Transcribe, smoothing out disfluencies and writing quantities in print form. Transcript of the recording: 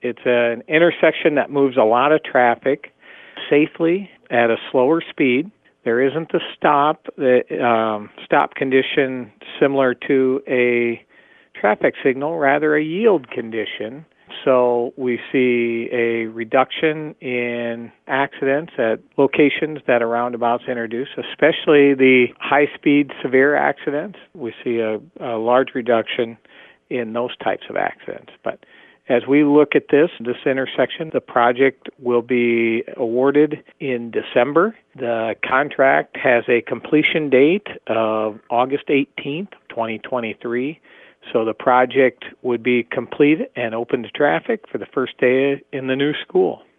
It's an intersection that moves a lot of traffic safely at a slower speed. There isn't the stop condition similar to a traffic signal, rather a yield condition. So we see a reduction in accidents at locations that a roundabout's introduce, especially the high-speed severe accidents. We see a large reduction in those types of accidents. But as we look at this intersection, the project will be awarded in December. The contract has a completion date of August 18th, 2023. So the project would be complete and open to traffic for the first day in the new school.